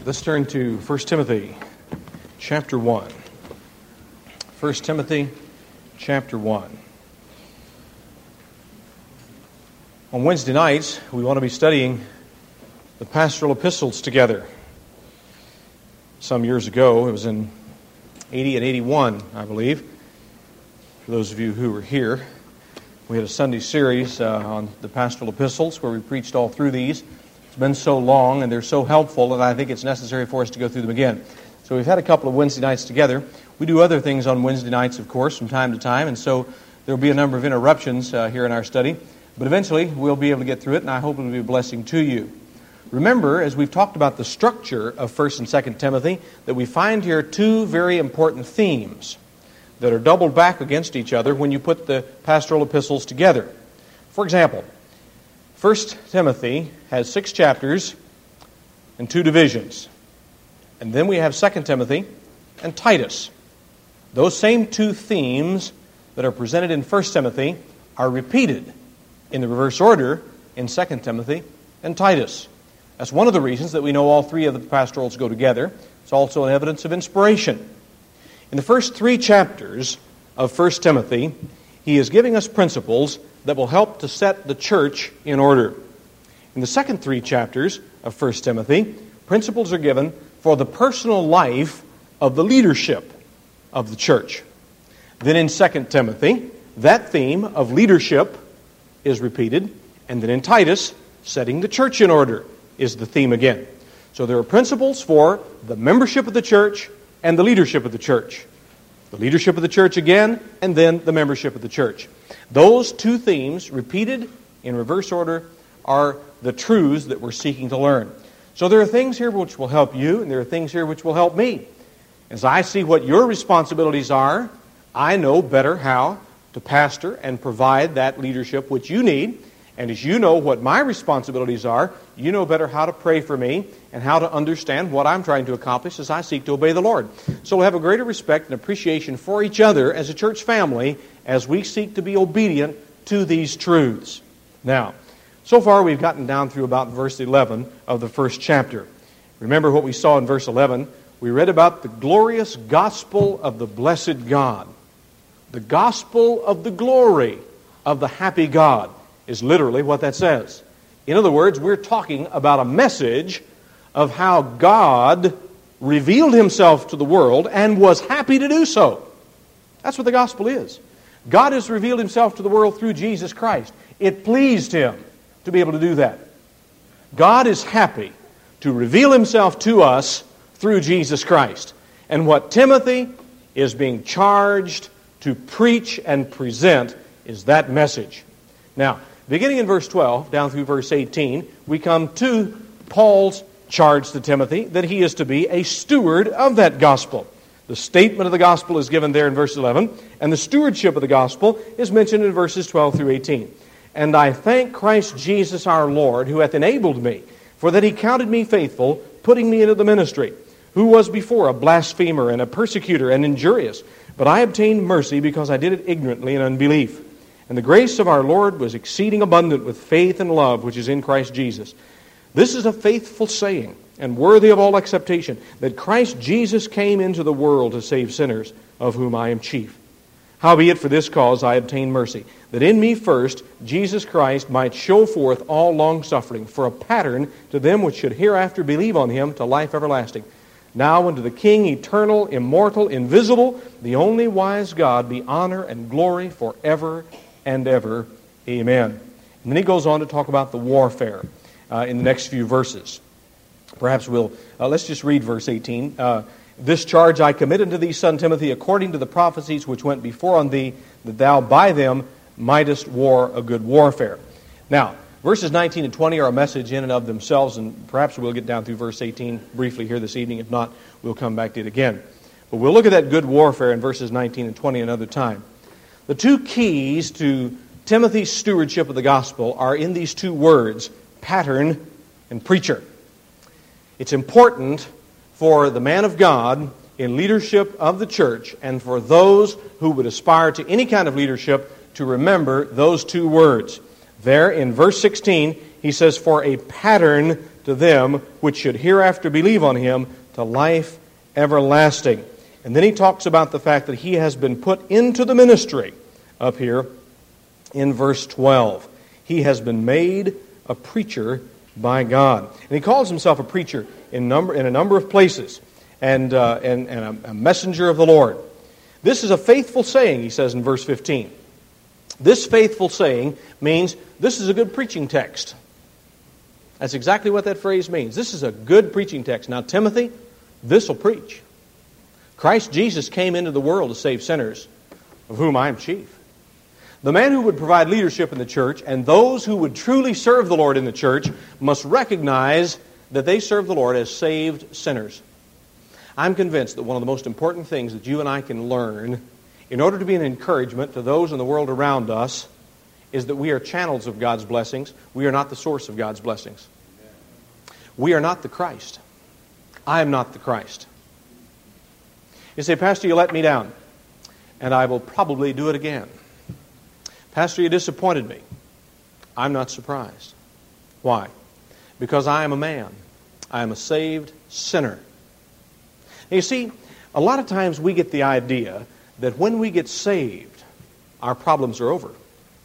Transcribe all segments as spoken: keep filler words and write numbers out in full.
Let's turn to First Timothy chapter one. First Timothy chapter one. On Wednesday nights, we want to be studying the pastoral epistles together. Some years ago, it was in eighty and eighty-one, I believe. For those of you who were here, we had a Sunday series uh, on the pastoral epistles where we preached all through these. It's been so long and they're so helpful that I think it's necessary for us to go through them again. So we've had a couple of Wednesday nights together. We do other things on Wednesday nights, of course, from time to time, and so there will be a number of interruptions uh, here in our study. But eventually, we'll be able to get through it, and I hope it will be a blessing to you. Remember, as we've talked about the structure of First and Second Timothy, that we find here two very important themes that are doubled back against each other when you put the pastoral epistles together. For example, First Timothy has six chapters and two divisions. And then we have Second Timothy and Titus. Those same two themes that are presented in First Timothy are repeated in the reverse order in Second Timothy and Titus. That's one of the reasons that we know all three of the pastorals go together. It's also an evidence of inspiration. In the first three chapters of First Timothy, he is giving us principles that will help to set the church in order. In the second three chapters of First Timothy, principles are given for the personal life of the leadership of the church. Then in Second Timothy, that theme of leadership is repeated, and then in Titus, setting the church in order is the theme again. So there are principles for the membership of the church and the leadership of the church. The leadership of the church again, and then the membership of the church. Those two themes, repeated in reverse order, are the truths that we're seeking to learn. So there are things here which will help you, and there are things here which will help me. As I see what your responsibilities are, I know better how to pastor and provide that leadership which you need. And as you know what my responsibilities are, you know better how to pray for me and how to understand what I'm trying to accomplish as I seek to obey the Lord. So we'll have a greater respect and appreciation for each other as a church family as we seek to be obedient to these truths. Now, so far we've gotten down through about verse eleven of the first chapter. Remember what we saw in verse eleven? We read about the glorious gospel of the blessed God. The gospel of the glory of the happy God is literally what that says. In other words, we're talking about a message of how God revealed Himself to the world and was happy to do so. That's what the gospel is. God has revealed Himself to the world through Jesus Christ. It pleased Him to be able to do that. God is happy to reveal Himself to us through Jesus Christ. And what Timothy is being charged to preach and present is that message. Now, beginning in verse twelve, down through verse eighteen, we come to Paul's charge to Timothy that he is to be a steward of that gospel. The statement of the gospel is given there in verse eleven, and the stewardship of the gospel is mentioned in verses twelve through eighteen. And I thank Christ Jesus our Lord, who hath enabled me, for that He counted me faithful, putting me into the ministry, who was before a blasphemer and a persecutor and injurious. But I obtained mercy because I did it ignorantly in unbelief. And the grace of our Lord was exceeding abundant with faith and love which is in Christ Jesus. This is a faithful saying, and worthy of all acceptation, that Christ Jesus came into the world to save sinners, of whom I am chief. Howbeit for this cause I obtained mercy, that in me first Jesus Christ might show forth all longsuffering, for a pattern to them which should hereafter believe on Him to life everlasting. Now unto the King, eternal, immortal, invisible, the only wise God, be honor and glory forever and ever. Amen. And then he goes on to talk about the warfare uh, in the next few verses. Perhaps we'll, uh, let's just read verse eighteen. Uh, this charge I commit unto thee, son Timothy, according to the prophecies which went before on thee, that thou by them mightest war a good warfare. Now, verses nineteen and twenty are a message in and of themselves, and perhaps we'll get down through verse eighteen briefly here this evening. If not, we'll come back to it again. But we'll look at that good warfare in verses nineteen and twenty another time. The two keys to Timothy's stewardship of the gospel are in these two words, pattern and preacher. It's important for the man of God in leadership of the church and for those who would aspire to any kind of leadership to remember those two words. There in verse sixteen, he says, for a pattern to them which should hereafter believe on him to life everlasting. And then he talks about the fact that he has been put into the ministry up here in verse twelve. He has been made a preacher by God. And he calls himself a preacher in number in a number of places, and, uh, and, and a, a messenger of the Lord. This is a faithful saying, he says in verse fifteen. This faithful saying means this is a good preaching text. That's exactly what that phrase means. This is a good preaching text. Now, Timothy, this will preach. Christ Jesus came into the world to save sinners, of whom I am chief. The man who would provide leadership in the church and those who would truly serve the Lord in the church must recognize that they serve the Lord as saved sinners. I'm convinced that one of the most important things that you and I can learn in order to be an encouragement to those in the world around us is that we are channels of God's blessings. We are not the source of God's blessings. We are not the Christ. I am not the Christ. You say, Pastor, you let me down, and I will probably do it again. Pastor, you disappointed me. I'm not surprised. Why? Because I am a man. I am a saved sinner. Now, you see, a lot of times we get the idea that when we get saved, our problems are over.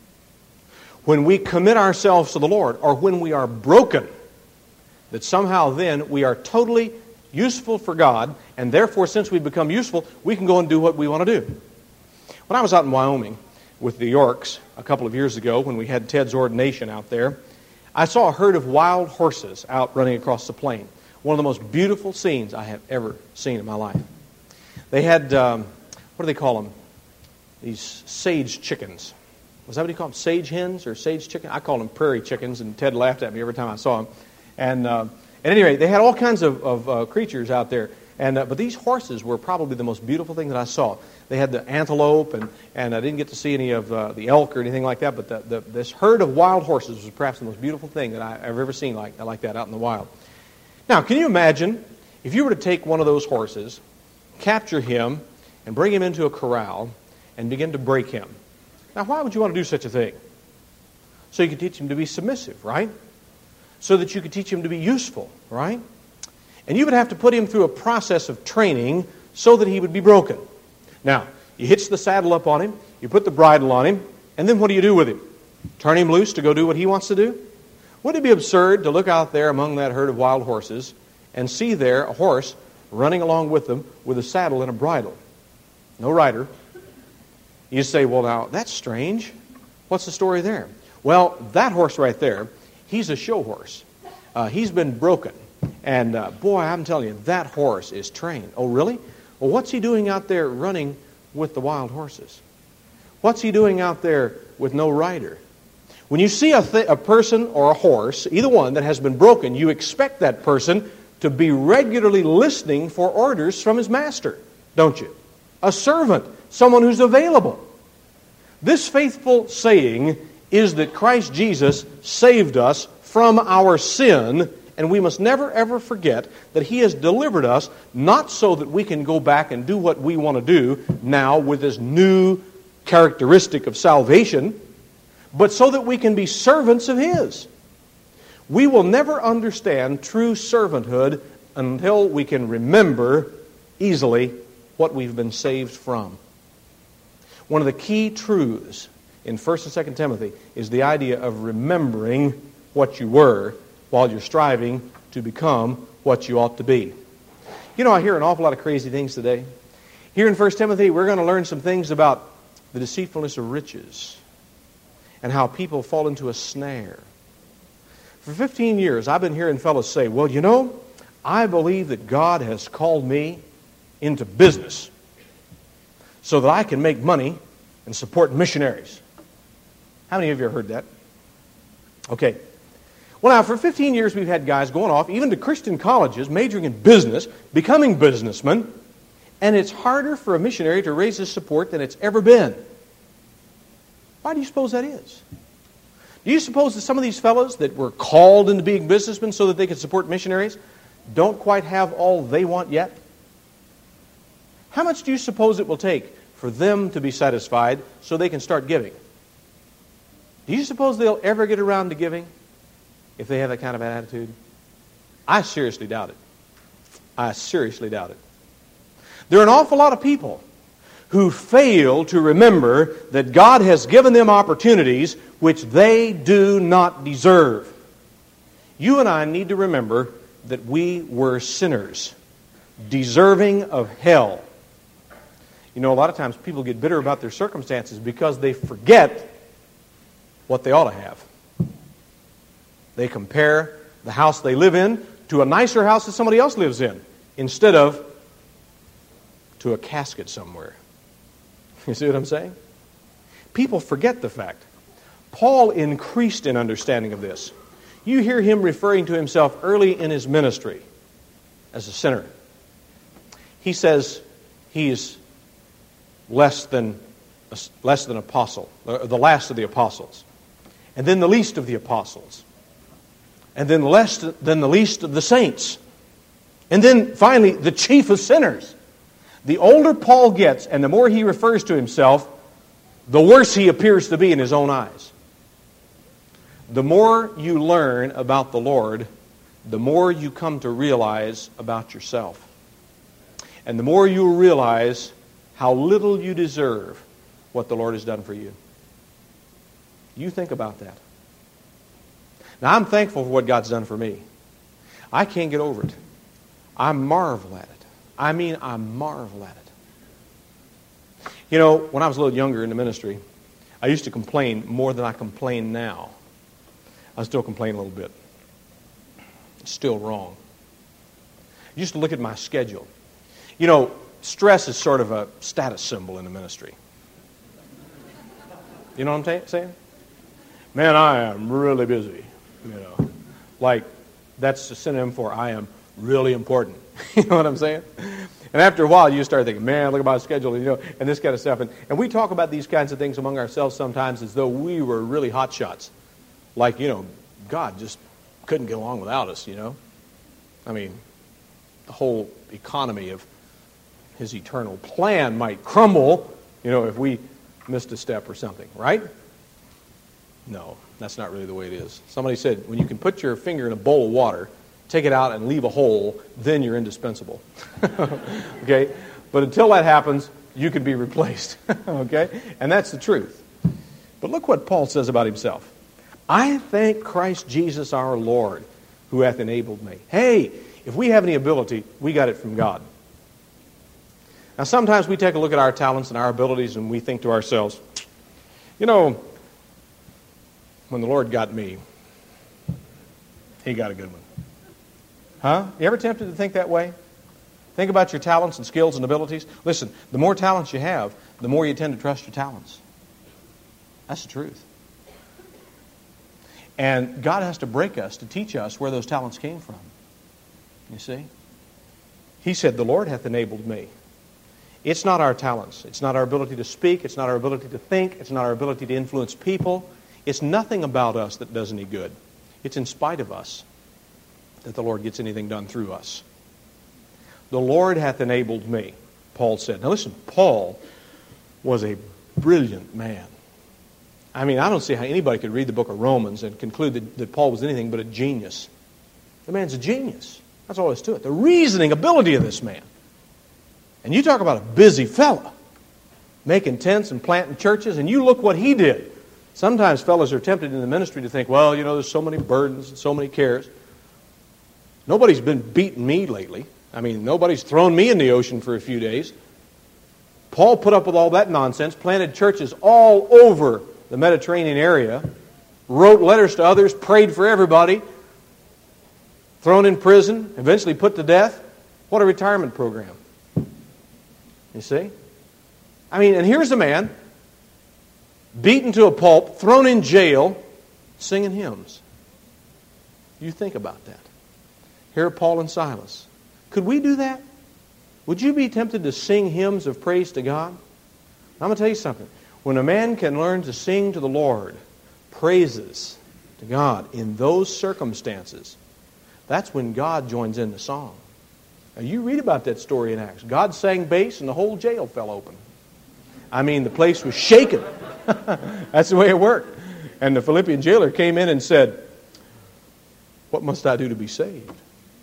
When we commit ourselves to the Lord, or when we are broken, that somehow then we are totally useful for God, and therefore since we've become useful, we can go and do what we want to do. When I was out in Wyoming with the Yorks a couple of years ago, when we had Ted's ordination out there, I saw a herd of wild horses out running across the plain. One of the most beautiful scenes I have ever seen in my life. They had, um, what do they call them? These sage chickens. Was that what you call them? Sage hens or sage chicken? I call them prairie chickens, and Ted laughed at me every time I saw them. And uh, at any rate, they had all kinds of, of uh, creatures out there. And uh, but these horses were probably the most beautiful thing that I saw. They had the antelope, and, and I didn't get to see any of uh, the elk or anything like that, but the, the, this herd of wild horses was perhaps the most beautiful thing that I, I've ever seen like, like that out in the wild. Now, can you imagine if you were to take one of those horses, capture him, and bring him into a corral, and begin to break him? Now, why would you want to do such a thing? So you could teach him to be submissive, right? So that you could teach him to be useful, right? And you would have to put him through a process of training so that he would be broken. Now, you hitch the saddle up on him, you put the bridle on him, and then what do you do with him? Turn him loose to go do what he wants to do? Wouldn't it be absurd to look out there among that herd of wild horses and see there a horse running along with them with a saddle and a bridle? No rider. You say, well, now, that's strange. What's the story there? Well, that horse right there, he's a show horse. Uh, he's been broken. And, uh, boy, I'm telling you, that horse is trained. Oh, really? Well, what's he doing out there running with the wild horses? What's he doing out there with no rider? When you see a, th- a person or a horse, either one, that has been broken, you expect that person to be regularly listening for orders from his master, don't you? A servant, someone who's available. This faithful saying is that Christ Jesus saved us from our sin, and we must never ever forget that He has delivered us not so that we can go back and do what we want to do now with this new characteristic of salvation, but so that we can be servants of His. We will never understand true servanthood until we can remember easily what we've been saved from. One of the key truths in First and Second Timothy is the idea of remembering what you were while you're striving to become what you ought to be. You know, I hear an awful lot of crazy things today. Here in First Timothy, we're going to learn some things about the deceitfulness of riches and how people fall into a snare. For fifteen years, I've been hearing fellows say, well, you know, I believe that God has called me into business so that I can make money and support missionaries. How many of you have heard that? Okay. Well, now, for fifteen years, we've had guys going off, even to Christian colleges, majoring in business, becoming businessmen, and it's harder for a missionary to raise his support than it's ever been. Why do you suppose that is? Do you suppose that some of these fellows that were called into being businessmen so that they could support missionaries don't quite have all they want yet? How much do you suppose it will take for them to be satisfied so they can start giving? Do you suppose they'll ever get around to giving if they have that kind of an attitude? I seriously doubt it. I seriously doubt it. There are an awful lot of people who fail to remember that God has given them opportunities which they do not deserve. You and I need to remember that we were sinners, deserving of hell. You know, a lot of times people get bitter about their circumstances because they forget what they ought to have. They compare the house they live in to a nicer house that somebody else lives in, instead of to a casket somewhere. You see what I'm saying? People forget the fact. Paul increased in understanding of this. You hear him referring to himself early in his ministry as a sinner. He says he's less than less than apostle, the last of the apostles, and then the least of the apostles, and then less than the least of the saints, and then finally the chief of sinners. The older Paul gets, and the more he refers to himself, the worse he appears to be in his own eyes. The more you learn about the Lord, the more you come to realize about yourself. And the more you realize how little you deserve what the Lord has done for you. You think about that. Now, I'm thankful for what God's done for me. I can't get over it. I marvel at it. I mean, I marvel at it. You know, when I was a little younger in the ministry, I used to complain more than I complain now. I still complain a little bit. It's still wrong. I used to look at my schedule. You know, stress is sort of a status symbol in the ministry. You know what I'm t- saying? Man, I am really busy. You know, like that's a synonym for I am really important. You know what I'm saying? And after a while, you start thinking, man, look at my schedule, you know, and this kind of stuff. And, and we talk about these kinds of things among ourselves sometimes as though we were really hot shots. Like, you know, God just couldn't get along without us, you know. I mean, the whole economy of His eternal plan might crumble, you know, if we missed a step or something, right? No, that's not really the way it is. Somebody said, when you can put your finger in a bowl of water, take it out and leave a hole, then you're indispensable. Okay? But until that happens, you can be replaced. Okay? And that's the truth. But look what Paul says about himself. I thank Christ Jesus our Lord, who hath enabled me. Hey, if we have any ability, we got it from God. Now, sometimes we take a look at our talents and our abilities and we think to ourselves, you know, when the Lord got me, He got a good one. Huh? You ever tempted to think that way? Think about your talents and skills and abilities. Listen, the more talents you have, the more you tend to trust your talents. That's the truth. And God has to break us to teach us where those talents came from. You see? He said, the Lord hath enabled me. It's not our talents. It's not our ability to speak. It's not our ability to think. It's not our ability to influence people. It's nothing about us that does any good. It's in spite of us that the Lord gets anything done through us. The Lord hath enabled me, Paul said. Now listen, Paul was a brilliant man. I mean, I don't see how anybody could read the book of Romans and conclude that, that Paul was anything but a genius. The man's a genius. That's all there is to it. The reasoning ability of this man. And you talk about a busy fella, making tents and planting churches, and you look what he did. Sometimes fellas are tempted in the ministry to think, well, you know, there's so many burdens and so many cares. Nobody's been beating me lately. I mean, nobody's thrown me in the ocean for a few days. Paul put up with all that nonsense, planted churches all over the Mediterranean area, wrote letters to others, prayed for everybody, thrown in prison, eventually put to death. What a retirement program. You see? I mean, and here's a man beaten to a pulp, thrown in jail, singing hymns. You think about that. Here are Paul and Silas. Could we do that? Would you be tempted to sing hymns of praise to God? I'm going to tell you something. When a man can learn to sing to the Lord praises to God in those circumstances, that's when God joins in the song. Now, you read about that story in Acts. God sang bass and the whole jail fell open. I mean, the place was shaken. That's the way it worked. And the Philippian jailer came in and said, what must I do to be saved?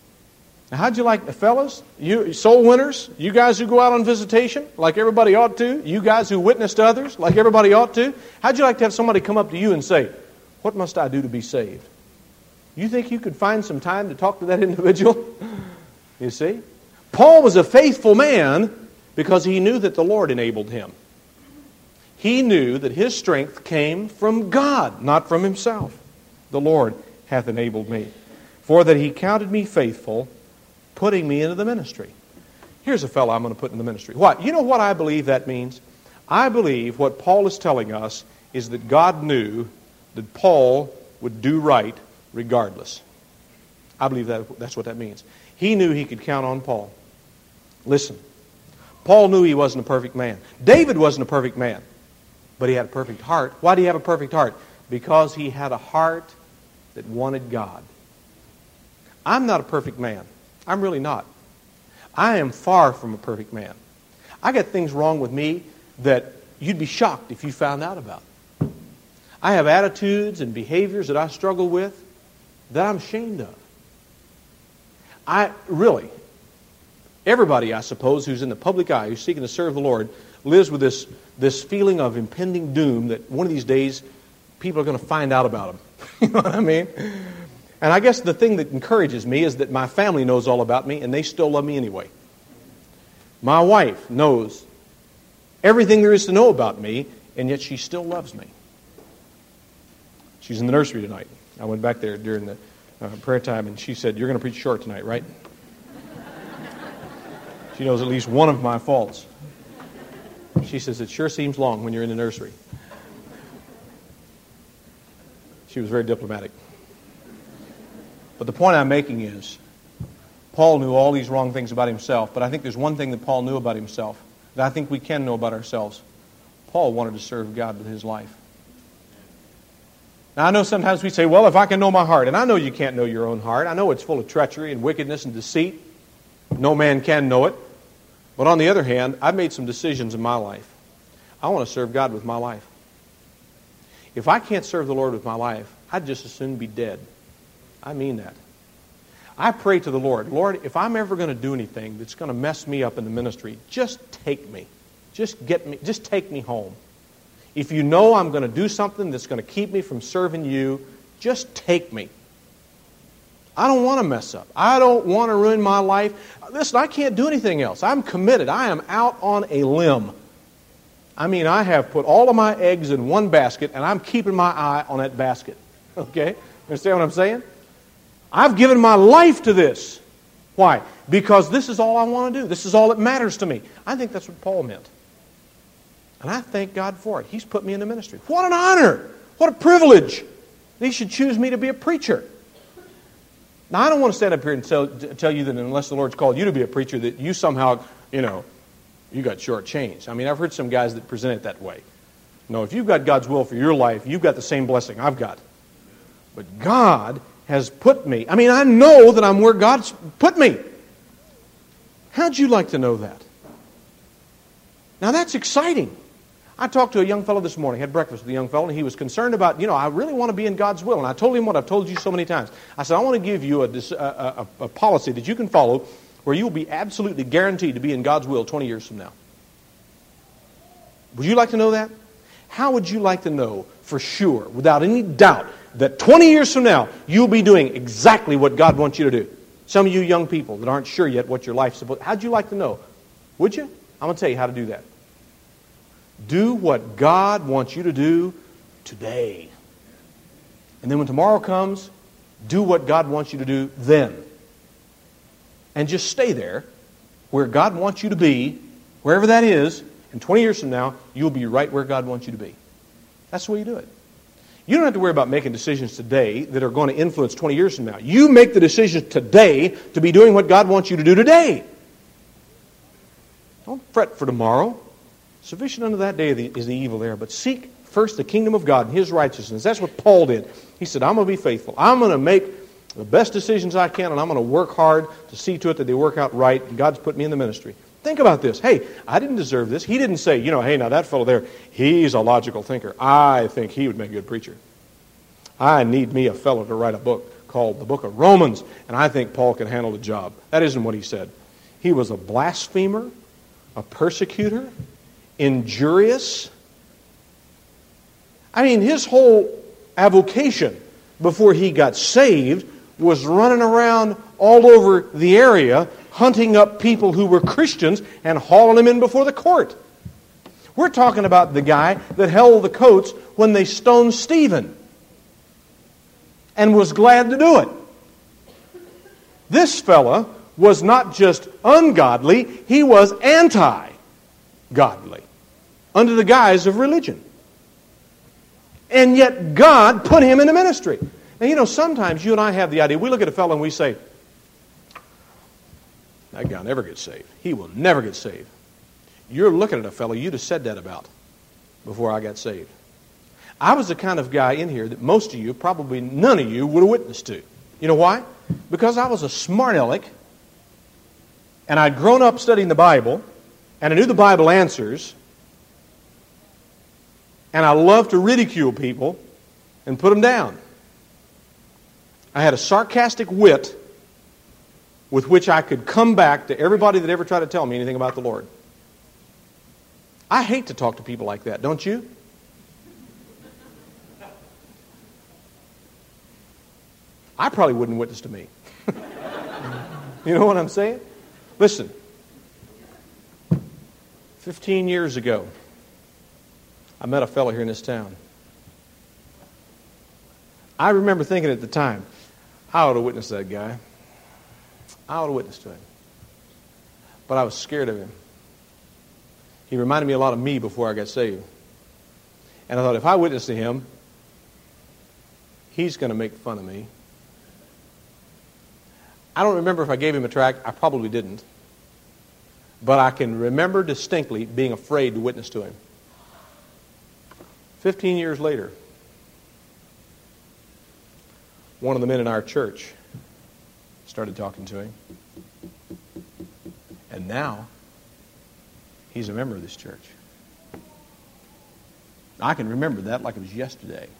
Now, how'd you like, fellas, you soul winners, you guys who go out on visitation like everybody ought to, you guys who witness to others like everybody ought to, how'd you like to have somebody come up to you and say, what must I do to be saved? You think you could find some time to talk to that individual? You see? Paul was a faithful man because he knew that the Lord enabled him. He knew that his strength came from God, not from himself. The Lord hath enabled me. For that he counted me faithful, putting me into the ministry. Here's a fellow I'm going to put in the ministry. What? You know what I believe that means? I believe what Paul is telling us is that God knew that Paul would do right regardless. I believe that that's what that means. He knew he could count on Paul. Listen, Paul knew he wasn't a perfect man. David wasn't a perfect man, but he had a perfect heart. Why did he have a perfect heart? Because he had a heart that wanted God. I'm not a perfect man. I'm really not. I am far from a perfect man. I got things wrong with me that you'd be shocked if you found out about. I have attitudes and behaviors that I struggle with that I'm ashamed of. I really, everybody, I suppose, who's in the public eye, who's seeking to serve the Lord, lives with this, this feeling of impending doom that one of these days people are going to find out about them. You know what I mean? And I guess the thing that encourages me is that my family knows all about me and they still love me anyway. My wife knows everything there is to know about me, and yet she still loves me. She's in the nursery tonight. I went back there during the uh, prayer time, and she said, "You're going to preach short tonight, right?" She knows at least one of my faults. She says, "It sure seems long when you're in the nursery." She was very diplomatic. But the point I'm making is, Paul knew all these wrong things about himself, but I think there's one thing that Paul knew about himself that I think we can know about ourselves. Paul wanted to serve God with his life. Now, I know sometimes we say, well, if I can know my heart, and I know you can't know your own heart. I know it's full of treachery and wickedness and deceit. No man can know it. But on the other hand, I've made some decisions in my life. I want to serve God with my life. If I can't serve the Lord with my life, I'd just as soon be dead. I mean that. I pray to the Lord, Lord, if I'm ever going to do anything that's going to mess me up in the ministry, just take me. Just get me. Just take me home. If you know I'm going to do something that's going to keep me from serving you, just take me. I don't want to mess up. I don't want to ruin my life. Listen, I can't do anything else. I'm committed. I am out on a limb. I mean, I have put all of my eggs in one basket, and I'm keeping my eye on that basket. Okay? Understand what I'm saying? I've given my life to this. Why? Because this is all I want to do. This is all that matters to me. I think that's what Paul meant. And I thank God for it. He's put me in the ministry. What an honor! What a privilege! He should choose me to be a preacher. Now, I don't want to stand up here and tell, tell you that unless the Lord's called you to be a preacher, that you somehow, you know, you got shortchanged. I mean, I've heard some guys that present it that way. No, if you've got God's will for your life, you've got the same blessing I've got. But God has put me. I mean, I know that I'm where God's put me. How'd you like to know that? Now, that's exciting. I talked to a young fellow this morning, had breakfast with a young fellow, and he was concerned about, you know, I really want to be in God's will. And I told him what I've told you so many times. I said, I want to give you a, a, a, a policy that you can follow where you will be absolutely guaranteed to be in God's will twenty years from now. Would you like to know that? How would you like to know for sure, without any doubt, that twenty years from now, you'll be doing exactly what God wants you to do? Some of you young people that aren't sure yet what your life's supposed to, how'd you like to know? Would you? I'm going to tell you how to do that. Do what God wants you to do today. And then when tomorrow comes, do what God wants you to do then. And just stay there where God wants you to be, wherever that is, and twenty years from now, you'll be right where God wants you to be. That's the way you do it. You don't have to worry about making decisions today that are going to influence twenty years from now. You make the decisions today to be doing what God wants you to do today. Don't fret for tomorrow. Sufficient unto that day is the evil there. But seek first the kingdom of God and His righteousness. That's what Paul did. He said, I'm going to be faithful. I'm going to make the best decisions I can, and I'm going to work hard to see to it that they work out right, and God's put me in the ministry. Think about this. Hey, I didn't deserve this. He didn't say, you know, hey, now that fellow there, he's a logical thinker. I think he would make a good preacher. I need me a fellow to write a book. called the book of Romans, and I think Paul can handle the job. That isn't what he said. He was a blasphemer, a persecutor, injurious. I mean, his whole avocation before he got saved was running around all over the area, hunting up people who were Christians and hauling them in before the court. We're talking about the guy that held the coats when they stoned Stephen and was glad to do it. This fella was not just ungodly, he was anti-godly, under the guise of religion. And yet God put him in a ministry. Now, you know, sometimes you and I have the idea, we look at a fellow and we say, that guy never gets saved. He will never get saved. You're looking at a fellow you'd have said that about before I got saved. I was the kind of guy in here that most of you, probably none of you, would have witnessed to. You know why? Because I was a smart aleck, and I'd grown up studying the Bible, and I knew the Bible answers, and I loved to ridicule people and put them down. I had a sarcastic wit with which I could come back to everybody that ever tried to tell me anything about the Lord. I hate to talk to people like that, don't you? I probably wouldn't witness to me. You know what I'm saying? Listen, fifteen years ago, I met a fellow here in this town. I remember thinking at the time, I ought to witness that guy. I ought to witness to him. But I was scared of him. He reminded me a lot of me before I got saved. And I thought, if I witness to him, he's going to make fun of me. I don't remember if I gave him a tract. I probably didn't. But I can remember distinctly being afraid to witness to him. Fifteen years later, one of the men in our church started talking to him. And now, he's a member of this church. I can remember that like it was yesterday.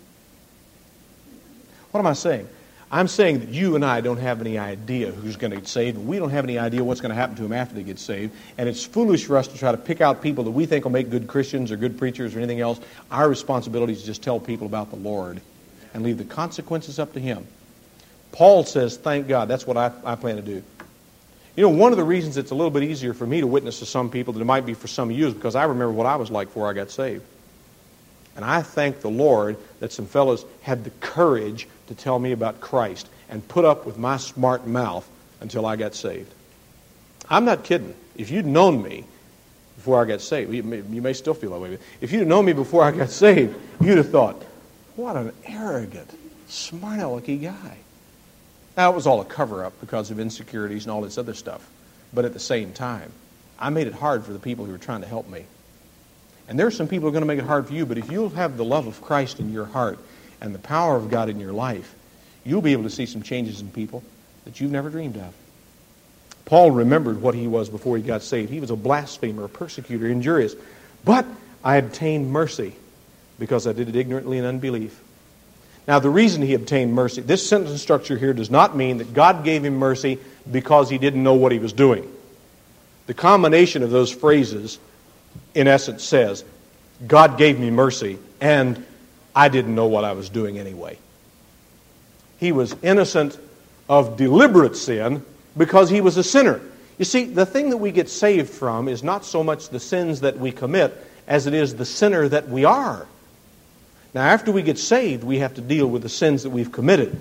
What am I saying? I'm saying that you and I don't have any idea who's going to get saved. We don't have any idea what's going to happen to them after they get saved. And it's foolish for us to try to pick out people that we think will make good Christians or good preachers or anything else. Our responsibility is to just tell people about the Lord and leave the consequences up to Him. Paul says, thank God. That's what I, I plan to do. You know, one of the reasons it's a little bit easier for me to witness to some people than it might be for some of you is because I remember what I was like before I got saved. And I thank the Lord that some fellows had the courage to tell me about Christ and put up with my smart mouth until I got saved. I'm not kidding. If you'd known me before I got saved, you may, you may still feel that way. If you'd have known me before I got saved, you'd have thought, what an arrogant, smart-alecky guy. Now, it was all a cover-up because of insecurities and all this other stuff. But at the same time, I made it hard for the people who were trying to help me. And there are some people who are going to make it hard for you, but if you'll have the love of Christ in your heart and the power of God in your life, you'll be able to see some changes in people that you've never dreamed of. Paul remembered what he was before he got saved. He was a blasphemer, a persecutor, injurious. But I obtained mercy because I did it ignorantly in unbelief. Now, the reason he obtained mercy, this sentence structure here does not mean that God gave him mercy because he didn't know what he was doing. The combination of those phrases, in essence, says, God gave me mercy, and I didn't know what I was doing anyway. He was innocent of deliberate sin because he was a sinner. You see, the thing that we get saved from is not so much the sins that we commit as it is the sinner that we are. Now, after we get saved, we have to deal with the sins that we've committed.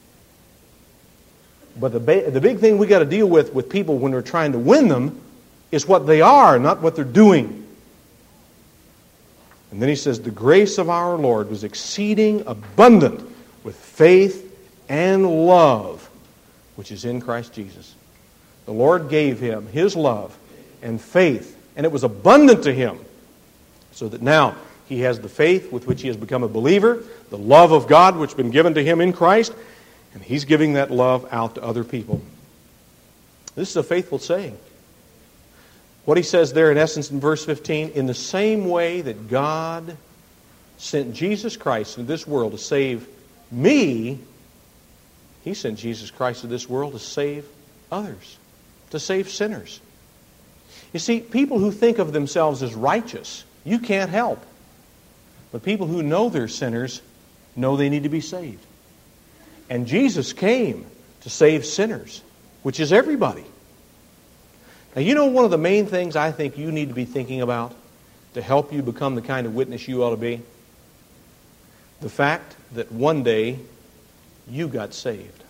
But the, ba- the big thing we got to deal with with people when we're trying to win them is what they are, not what they're doing. And then he says, the grace of our Lord was exceeding abundant with faith and love, which is in Christ Jesus. The Lord gave him His love and faith, and it was abundant to him, so that now he has the faith with which he has become a believer, the love of God which has been given to him in Christ, and he's giving that love out to other people. This is a faithful saying. What he says there in essence in verse fifteen, in the same way that God sent Jesus Christ into this world to save me, He sent Jesus Christ to this world to save others, to save sinners. You see, people who think of themselves as righteous, you can't help. But people who know they're sinners know they need to be saved. And Jesus came to save sinners, which is everybody. Now, you know one of the main things I think you need to be thinking about to help you become the kind of witness you ought to be? The fact that one day you got saved.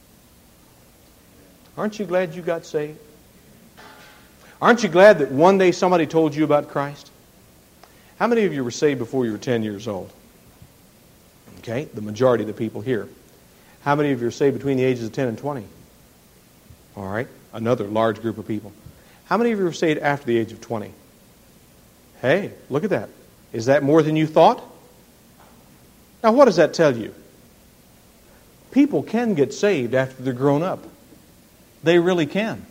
Aren't you glad you got saved? Aren't you glad that one day somebody told you about Christ? How many of you were saved before you were ten years old? Okay, the majority of the people here. How many of you are saved between the ages of ten and twenty? All right, another large group of people. How many of you were saved after the age of twenty? Hey, look at that. Is that more than you thought? Now, what does that tell you? People can get saved after they're grown up. They really can.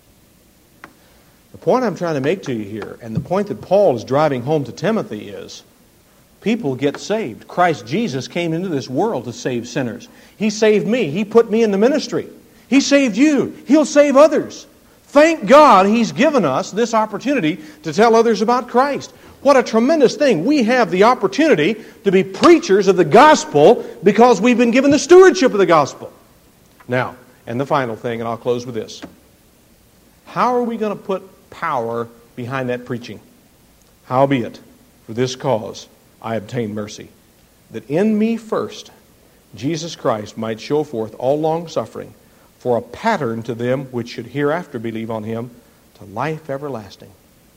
The point I'm trying to make to you here, and the point that Paul is driving home to Timothy is, people get saved. Christ Jesus came into this world to save sinners. He saved me. He put me in the ministry. He saved you. He'll save others. Thank God He's given us this opportunity to tell others about Christ. What a tremendous thing. We have the opportunity to be preachers of the gospel because we've been given the stewardship of the gospel. Now, and the final thing, and I'll close with this. How are we going to put power behind that preaching? Howbeit, for this cause I obtain mercy, that in me first Jesus Christ might show forth all long-suffering, for a pattern to them which should hereafter believe on Him, to life everlasting.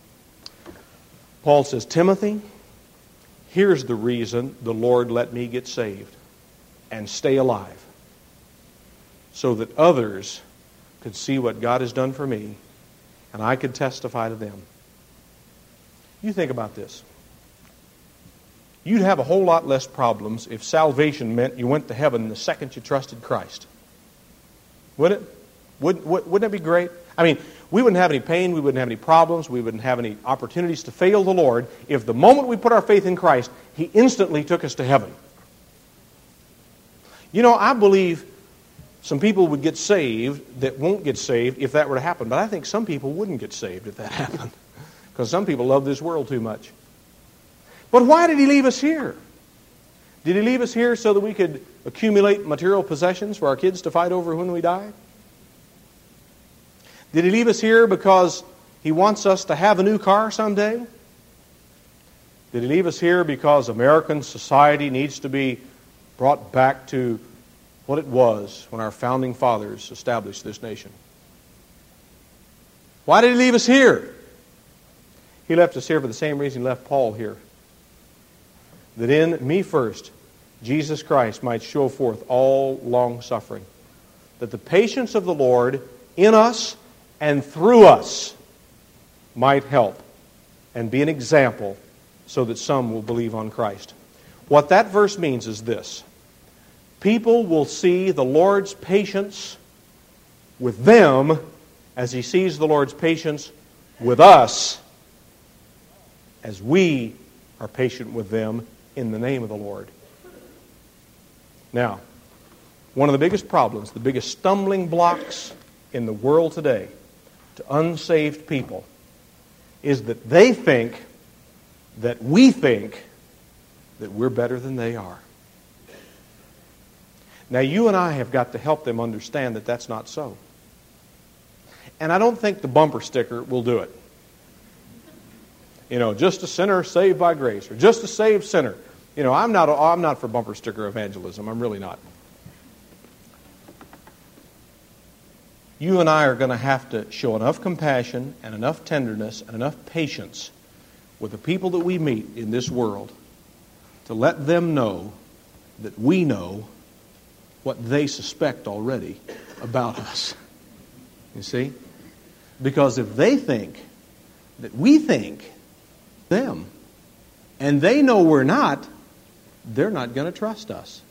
Paul says, Timothy, here's the reason the Lord let me get saved and stay alive, so that others could see what God has done for me, and I could testify to them. You think about this. You'd have a whole lot less problems if salvation meant you went to heaven the second you trusted Christ. Wouldn't it? Wouldn't, wouldn't it be great? I mean, we wouldn't have any pain, we wouldn't have any problems, we wouldn't have any opportunities to fail the Lord if the moment we put our faith in Christ, He instantly took us to heaven. You know, I believe some people would get saved that won't get saved if that were to happen. But I think some people wouldn't get saved if that happened. Because some people love this world too much. But why did He leave us here? Did He leave us here so that we could accumulate material possessions for our kids to fight over when we die? Did He leave us here because He wants us to have a new car someday? Did He leave us here because American society needs to be brought back to what it was when our founding fathers established this nation? Why did He leave us here? He left us here for the same reason He left Paul here. That in me first, Jesus Christ might show forth all long-suffering. That the patience of the Lord in us and through us might help and be an example so that some will believe on Christ. What that verse means is this. People will see the Lord's patience with them as He sees the Lord's patience with us as we are patient with them in the name of the Lord. Now, one of the biggest problems, the biggest stumbling blocks in the world today to unsaved people is that they think that we think that we're better than they are. Now, you and I have got to help them understand that that's not so. And I don't think the bumper sticker will do it. You know, just a sinner saved by grace, or just a saved sinner. You know, I'm not, I'm not for bumper sticker evangelism. I'm really not. You and I are going to have to show enough compassion and enough tenderness and enough patience with the people that we meet in this world to let them know that we know what they suspect already about us. You see? Because if they think that we think them, and they know we're not, they're not going to trust us.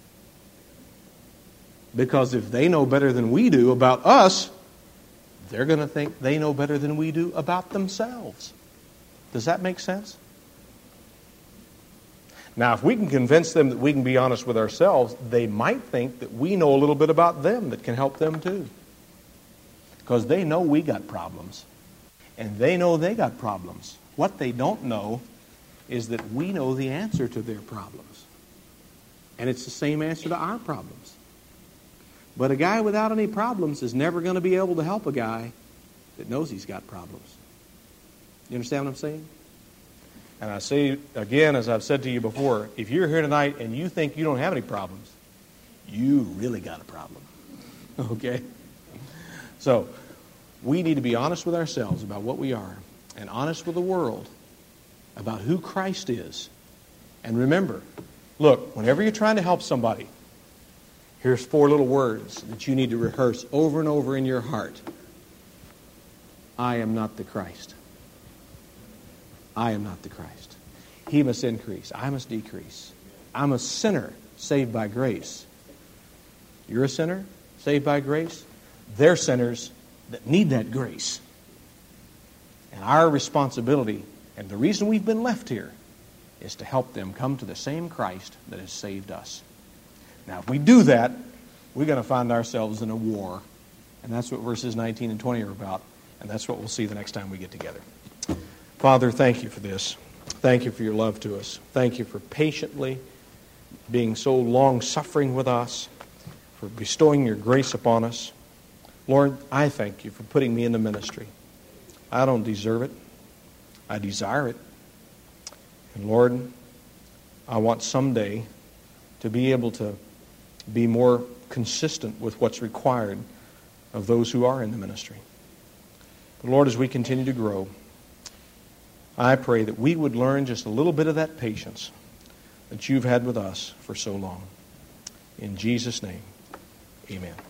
Because if they know better than we do about us, they're going to think they know better than we do about themselves. Does that make sense? Now, if we can convince them that we can be honest with ourselves, they might think that we know a little bit about them that can help them too. Because they know we got problems. And they know they got problems. What they don't know is that we know the answer to their problems. And it's the same answer to our problems. But a guy without any problems is never going to be able to help a guy that knows he's got problems. You understand what I'm saying? And I say again, as I've said to you before, if you're here tonight and you think you don't have any problems, you really got a problem. Okay? So, we need to be honest with ourselves about what we are, and honest with the world about who Christ is. And remember, look, whenever you're trying to help somebody, here's four little words that you need to rehearse over and over in your heart. I am not the Christ. I am not the Christ. He must increase. I must decrease. I'm a sinner saved by grace. You're a sinner saved by grace. They're sinners that need that grace. And our responsibility, and the reason we've been left here, is to help them come to the same Christ that has saved us. Now, if we do that, we're going to find ourselves in a war. And that's what verses nineteen and twenty are about. And that's what we'll see the next time we get together. Father, thank you for this. Thank you for your love to us. Thank you for patiently being so long-suffering with us, for bestowing your grace upon us. Lord, I thank you for putting me in the ministry. I don't deserve it. I desire it. And Lord, I want someday to be able to be more consistent with what's required of those who are in the ministry. But Lord, as we continue to grow, I pray that we would learn just a little bit of that patience that you've had with us for so long. In Jesus' name, amen.